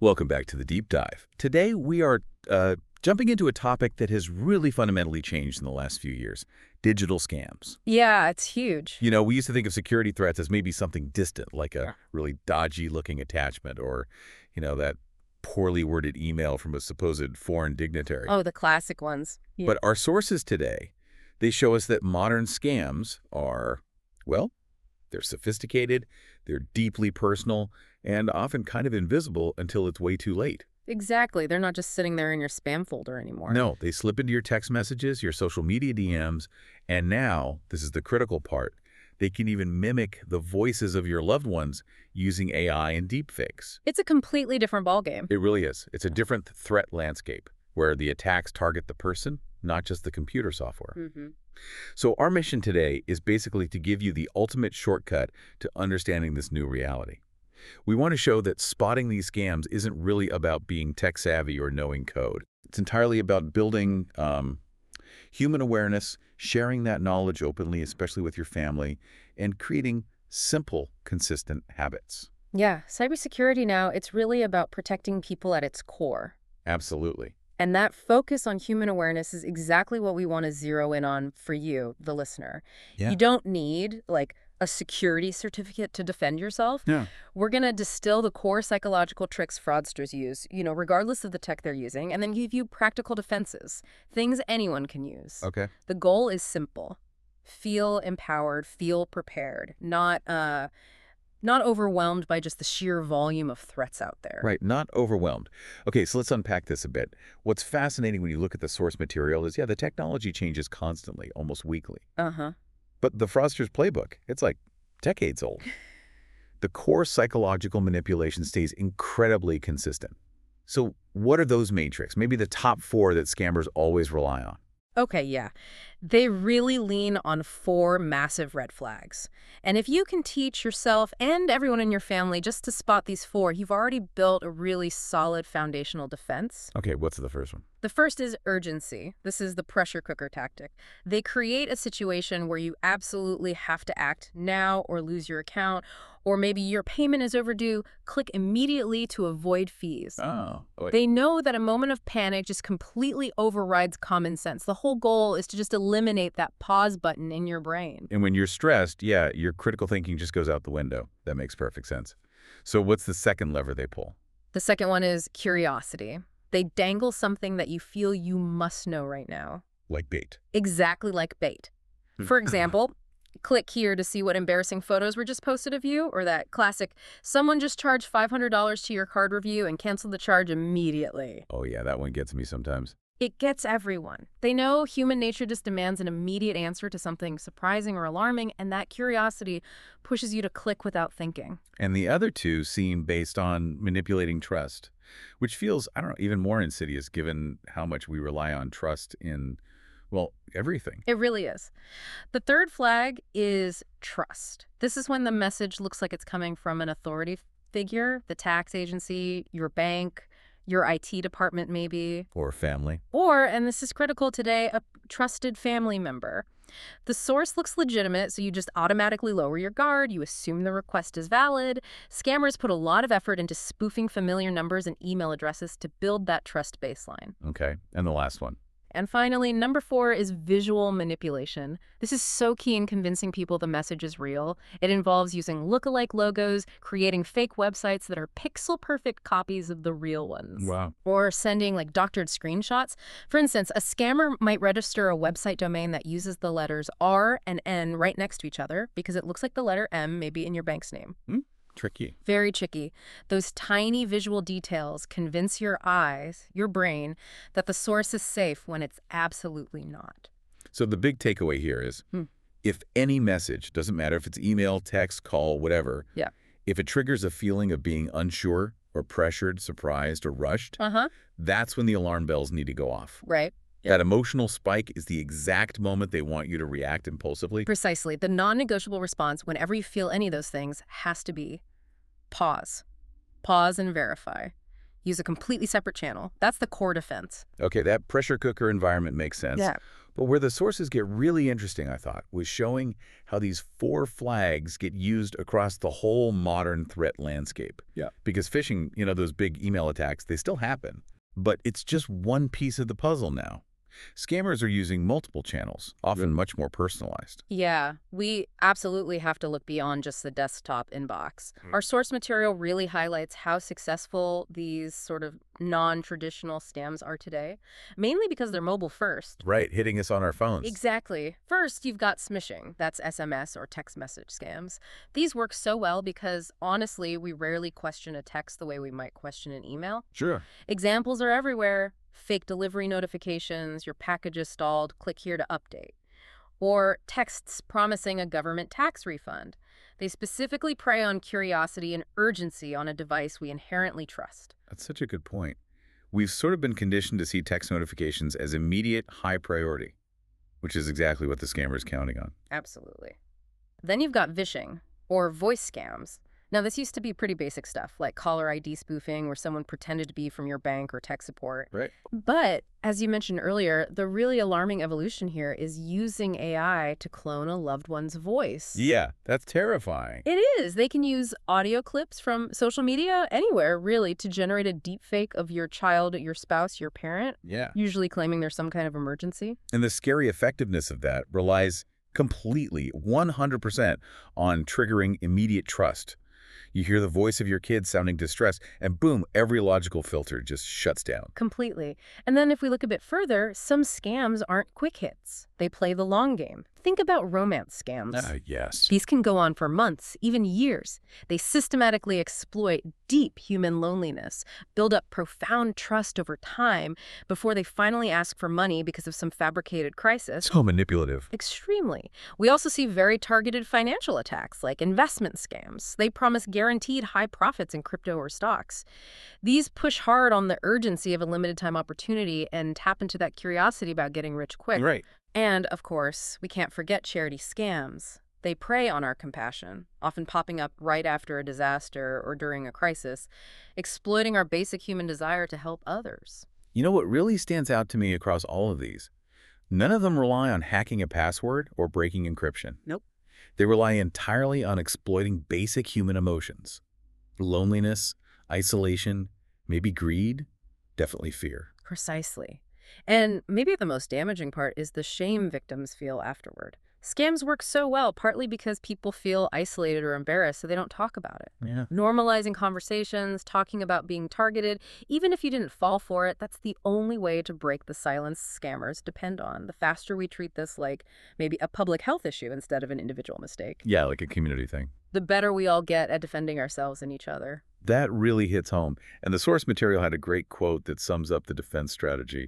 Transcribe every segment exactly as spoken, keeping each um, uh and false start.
Welcome back to the Deep Dive. Today we are uh, jumping into a topic that has really fundamentally changed in the last few years, digital scams. Yeah, it's huge. You know, we used to think of security threats as maybe something distant, like a really dodgy-looking attachment or, you know, that poorly worded email from a supposed foreign dignitary. Oh, the classic ones. Yeah. But our sources today, they show us that modern scams are, well, they're sophisticated, they're deeply personal, and often kind of invisible until it's way too late. Exactly. They're not just sitting there in your spam folder anymore. No, they slip into your text messages, your social media D Ms, and now, this is the critical part, they can even mimic the voices of your loved ones using A I and deepfakes. It's a completely different ballgame. It really is. It's a different threat landscape where the attacks target the person, not just the computer software. Mm-hmm. So our mission today is basically to give you the ultimate shortcut to understanding this new reality. We want to show that spotting these scams isn't really about being tech-savvy or knowing code. It's entirely about building um, human awareness, sharing that knowledge openly, especially with your family, and creating simple, consistent habits. Yeah, cybersecurity now, it's really about protecting people at its core. Absolutely. And that focus on human awareness is exactly what we want to zero in on for you, the listener. Yeah. You don't need, like, a security certificate to defend yourself. Yeah. We're going to distill the core psychological tricks fraudsters use, you know, regardless of the tech they're using, and then give you practical defenses, things anyone can use. Okay. The goal is simple. Feel empowered, feel prepared, not uh, not overwhelmed by just the sheer volume of threats out there. Right, not overwhelmed. Okay, so let's unpack this a bit. What's fascinating when you look at the source material is, yeah, the technology changes constantly, almost weekly. Uh-huh. But the fraudster's playbook, it's like decades old. The core psychological manipulation stays incredibly consistent. So what are those main tricks? Maybe the top four that scammers always rely on. Okay, yeah. They really lean on four massive red flags. And if you can teach yourself and everyone in your family just to spot these four, you've already built a really solid foundational defense. Okay, what's the first one? The first is urgency. This is the pressure cooker tactic. They create a situation where you absolutely have to act now or lose your account, or maybe your payment is overdue. Click immediately to avoid fees. Oh. Wait. They know that a moment of panic just completely overrides common sense. The whole goal is to just eliminate that pause button in your brain. And when you're stressed, yeah, your critical thinking just goes out the window. That makes perfect sense. So what's the second lever they pull? The second one is curiosity. They dangle something that you feel you must know right now. Like bait. Exactly like bait. For example, click here to see what embarrassing photos were just posted of you, or that classic, someone just charged five hundred dollars to your card review and canceled the charge immediately. Oh yeah, that one gets me sometimes. It gets everyone. They know human nature just demands an immediate answer to something surprising or alarming, and that curiosity pushes you to click without thinking. And the other two seem based on manipulating trust, which feels, I don't know, even more insidious given how much we rely on trust in, well, everything. It really is. The third flag is trust. This is when the message looks like it's coming from an authority figure, the tax agency, your bank, your I T department maybe. Or family. Or, and this is critical today, a trusted family member. The source looks legitimate, so you just automatically lower your guard. You assume the request is valid. Scammers put a lot of effort into spoofing familiar numbers and email addresses to build that trust baseline. Okay, and the last one. And finally, number four is visual manipulation. This is so key in convincing people the message is real. It involves using lookalike logos, creating fake websites that are pixel-perfect copies of the real ones. Wow. Or sending like doctored screenshots. For instance, a scammer might register a website domain that uses the letters R and N right next to each other because it looks like the letter M maybe in your bank's name. Hmm? Tricky. Very tricky. Those tiny visual details convince your eyes, your brain, that the source is safe when it's absolutely not. So the big takeaway here is, Hmm. if any message, doesn't matter if it's email, text, call, whatever, Yeah. if it triggers a feeling of being unsure or pressured, surprised, or rushed, Uh-huh. that's when the alarm bells need to go off. Right. That emotional spike is the exact moment they want you to react impulsively. Precisely. The non-negotiable response whenever you feel any of those things has to be pause. Pause and verify. Use a completely separate channel. That's the core defense. Okay, that pressure cooker environment makes sense. Yeah. But where the sources get really interesting, I thought, was showing how these four flags get used across the whole modern threat landscape. Yeah. Because phishing, you know, those big email attacks, they still happen. But it's just one piece of the puzzle now. Scammers are using multiple channels, often much more personalized. Yeah, we absolutely have to look beyond just the desktop inbox. Our source material really highlights how successful these sort of non-traditional scams are today, mainly because they're mobile first. Right, hitting us on our phones. Exactly. First, you've got smishing. That's S M S or text message scams. These work so well because, honestly, we rarely question a text the way we might question an email. Sure. Examples are everywhere. Fake delivery notifications, your package is stalled, click here to update. Or texts promising a government tax refund. They specifically prey on curiosity and urgency on a device we inherently trust. That's such a good point. We've sort of been conditioned to see text notifications as immediate, high priority, which is exactly what the scammer is counting on. Absolutely. Then you've got vishing, or voice scams. Now, this used to be pretty basic stuff, like caller I D spoofing, where someone pretended to be from your bank or tech support. Right. But, as you mentioned earlier, the really alarming evolution here is using A I to clone a loved one's voice. Yeah, that's terrifying. It is. They can use audio clips from social media, anywhere, really, to generate a deep fake of your child, your spouse, your parent, Yeah. usually claiming there's some kind of emergency. And the scary effectiveness of that relies completely, one hundred percent, on triggering immediate trust. You hear the voice of your kid sounding distressed, and boom, every logical filter just shuts down. Completely. And then if we look a bit further, some scams aren't quick hits. They play the long game. Think about romance scams. Ah, yes. These can go on for months, even years. They systematically exploit deep human loneliness, build up profound trust over time before they finally ask for money because of some fabricated crisis. So manipulative. Extremely. We also see very targeted financial attacks, like investment scams. They promise guaranteed high profits in crypto or stocks. These push hard on the urgency of a limited time opportunity and tap into that curiosity about getting rich quick. Right. And, of course, we can't forget charity scams. They prey on our compassion, often popping up right after a disaster or during a crisis, exploiting our basic human desire to help others. You know what really stands out to me across all of these? None of them rely on hacking a password or breaking encryption. Nope. They rely entirely on exploiting basic human emotions. Loneliness, isolation, maybe greed, definitely fear. Precisely. And maybe the most damaging part is the shame victims feel afterward. Scams work so well partly because people feel isolated or embarrassed, so they don't talk about it. Yeah. Normalizing conversations, talking about being targeted, even if you didn't fall for it, that's the only way to break the silence scammers depend on. The faster we treat this like maybe a public health issue instead of an individual mistake, Yeah, like a community thing. the better we all get at defending ourselves and each other. That really hits home. And the source material had a great quote that sums up the defense strategy.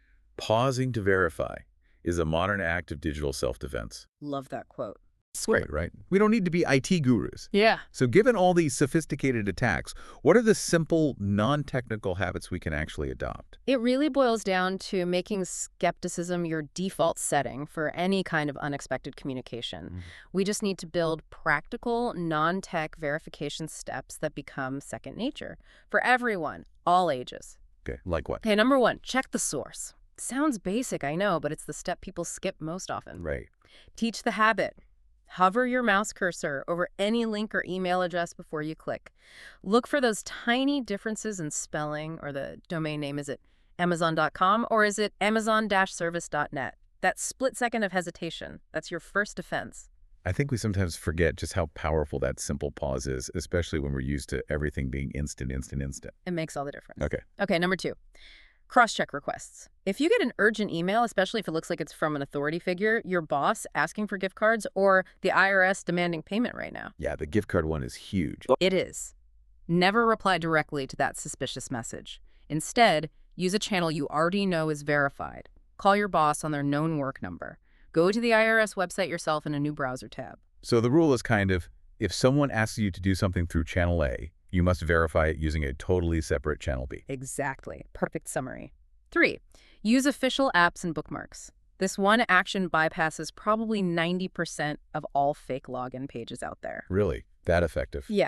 Pausing to verify is a modern act of digital self-defense. Love that quote. It's great, right? We don't need to be I T gurus. Yeah. So given all these sophisticated attacks, what are the simple, non-technical habits we can actually adopt? It really boils down to making skepticism your default setting for any kind of unexpected communication. Mhm. We just need to build practical, non-tech verification steps that become second nature for everyone, all ages. Okay, like what? Okay, number one, check the source. Sounds basic, I know, but it's the step people skip most often. Right. Teach the habit. Hover your mouse cursor over any link or email address before you click. Look for those tiny differences in spelling or the domain name. Is it amazon dot com or is it amazon dash service dot net? That split second of hesitation, that's your first defense. I think we sometimes forget just how powerful that simple pause is, especially when we're used to everything being instant, instant, instant. It makes all the difference. Okay. Okay, number two. Cross-check requests. If you get an urgent email, especially if it looks like it's from an authority figure, your boss asking for gift cards, or the I R S demanding payment right now. Yeah, the gift card one is huge. It is. Never reply directly to that suspicious message. Instead, use a channel you already know is verified. Call your boss on their known work number. Go to the I R S website yourself in a new browser tab. So the rule is kind of, if someone asks you to do something through channel A, you must verify it using a totally separate channel B. Exactly. Perfect summary. Three, use official apps and bookmarks. This one action bypasses probably ninety percent of all fake login pages out there. Really? That effective? Yeah.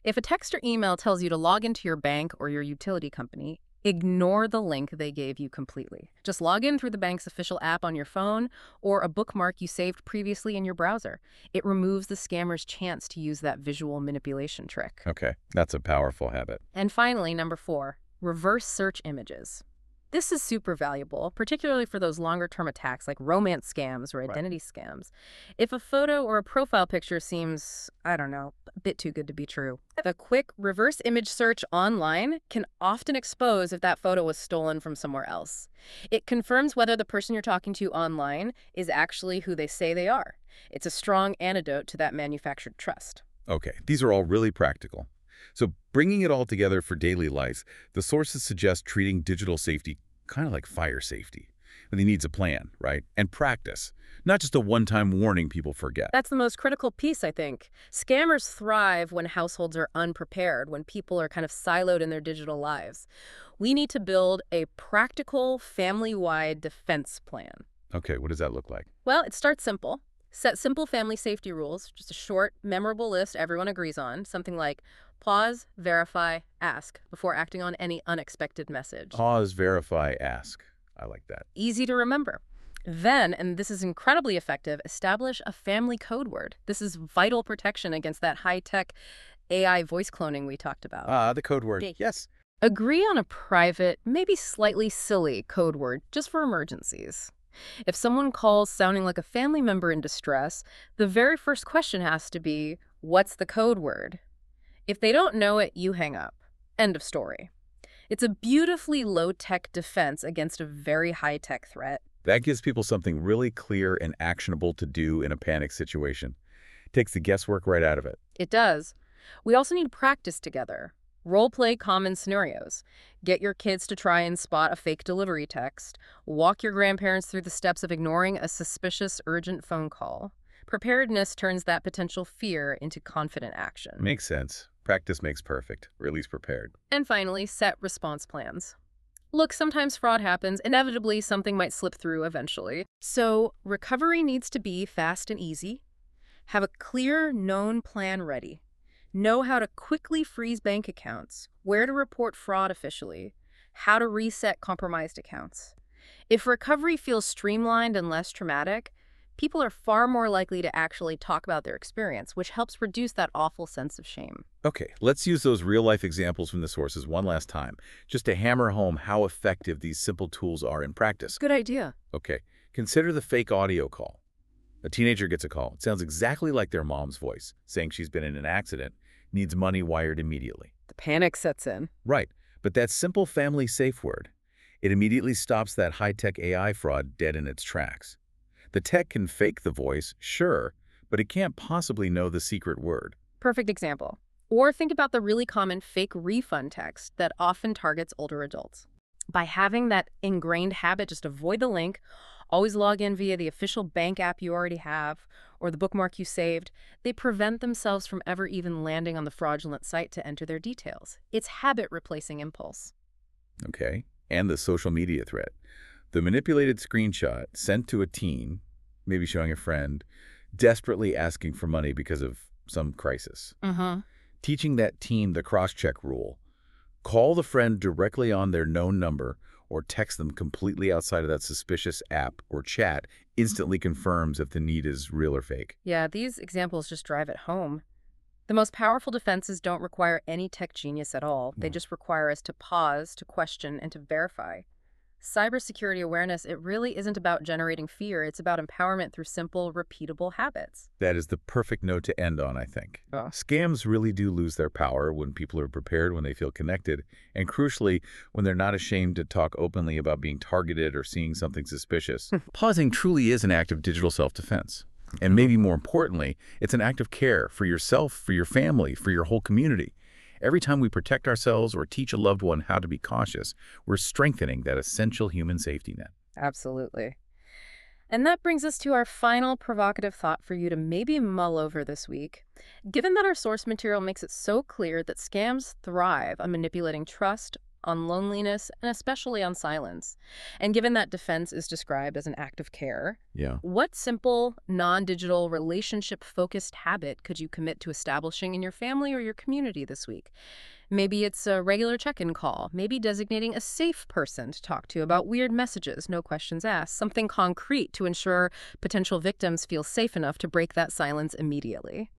If a text or email tells you to log into your bank or your utility company, ignore the link they gave you completely. Just log in through the bank's official app on your phone or a bookmark you saved previously in your browser. It removes the scammer's chance to use that visual manipulation trick. Okay, that's a powerful habit. And finally, number four, reverse search images. This is super valuable, particularly for those longer-term attacks like romance scams or identity right. scams. If a photo or a profile picture seems, I don't know, a bit too good to be true, the quick reverse image search online can often expose if that photo was stolen from somewhere else. It confirms whether the person you're talking to online is actually who they say they are. It's a strong antidote to that manufactured trust. Okay, these are all really practical. So bringing it all together for daily life, the sources suggest treating digital safety kind of like fire safety. But it needs a plan, right? And practice, not just a one-time warning people forget. That's the most critical piece, I think. Scammers thrive when households are unprepared, when people are kind of siloed in their digital lives. We need to build a practical, family-wide defense plan. Okay, what does that look like? Well, it starts simple. Set simple family safety rules, just a short, memorable list everyone agrees on, something like pause, verify, ask before acting on any unexpected message. Pause, verify, ask. I like that. Easy to remember. Then, and this is incredibly effective, establish a family code word. This is vital protection against that high-tech A I voice cloning we talked about. Ah, the code word. D. Yes. Agree on a private, maybe slightly silly code word just for emergencies. If someone calls sounding like a family member in distress, the very first question has to be, what's the code word? If they don't know it, you hang up. End of story. It's a beautifully low-tech defense against a very high-tech threat. That gives people something really clear and actionable to do in a panic situation. Takes the guesswork right out of it. It does. We also need practice together. Role-play common scenarios. Get your kids to try and spot a fake delivery text. Walk your grandparents through the steps of ignoring a suspicious urgent phone call. Preparedness turns that potential fear into confident action. Makes sense. Practice makes perfect, or at least prepared. And finally, set response plans. Look, sometimes fraud happens. Inevitably, something might slip through eventually. So recovery needs to be fast and easy. Have a clear, known plan ready. Know how to quickly freeze bank accounts, where to report fraud officially, how to reset compromised accounts. If recovery feels streamlined and less traumatic, people are far more likely to actually talk about their experience, which helps reduce that awful sense of shame. Okay, let's use those real-life examples from the sources one last time, just to hammer home how effective these simple tools are in practice. Good idea. Okay, consider the fake audio call. A teenager gets a call. It sounds exactly like their mom's voice, saying she's been in an accident, needs money wired immediately. The panic sets in. Right, but that simple family safe word, it immediately stops that high-tech A I fraud dead in its tracks. The tech can fake the voice, sure, but it can't possibly know the secret word. Perfect example. Or think about the really common fake refund text that often targets older adults. By having that ingrained habit, just avoid the link, always log in via the official bank app you already have, or the bookmark you saved, they prevent themselves from ever even landing on the fraudulent site to enter their details. It's habit replacing impulse. Okay, and the social media threat. The manipulated screenshot sent to a teen, maybe showing a friend, desperately asking for money because of some crisis. Mm-hmm. Teaching that teen the cross-check rule. Call the friend directly on their known number or text them completely outside of that suspicious app or chat instantly confirms if the need is real or fake. Yeah, these examples just drive it home. The most powerful defenses don't require any tech genius at all. They just require us to pause, to question, and to verify. Cybersecurity awareness, it really isn't about generating fear. It's about empowerment through simple, repeatable habits. That is the perfect note to end on, I think. Oh. Scams really do lose their power when people are prepared, when they feel connected, and crucially, when they're not ashamed to talk openly about being targeted or seeing something suspicious. Pausing truly is an act of digital self-defense. And maybe more importantly, it's an act of care for yourself, for your family, for your whole community. Every time we protect ourselves or teach a loved one how to be cautious, we're strengthening that essential human safety net. Absolutely. And that brings us to our final provocative thought for you to maybe mull over this week. Given that our source material makes it so clear that scams thrive on manipulating trust, on loneliness, and especially on silence. And given that defense is described as an act of care, Yeah. what simple, non-digital, relationship-focused habit could you commit to establishing in your family or your community this week? Maybe it's a regular check-in call, maybe designating a safe person to talk to about weird messages, no questions asked, something concrete to ensure potential victims feel safe enough to break that silence immediately.